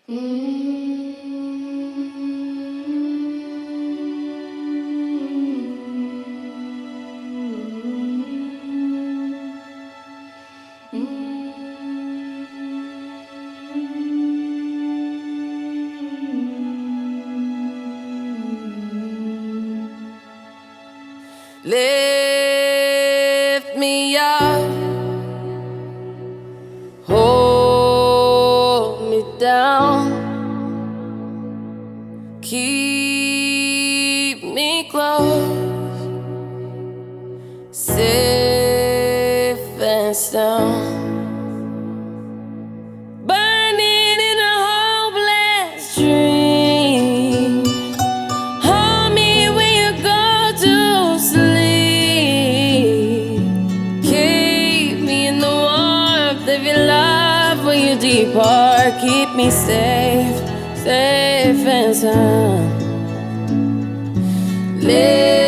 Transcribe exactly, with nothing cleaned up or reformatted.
Lift me up, hold me down, keep me close, safe and sound. Burning in a hopeless dream, hold me when you go to sleep. Keep me in the warmth of your love when you depart. Keep me safe, safe and sound. Live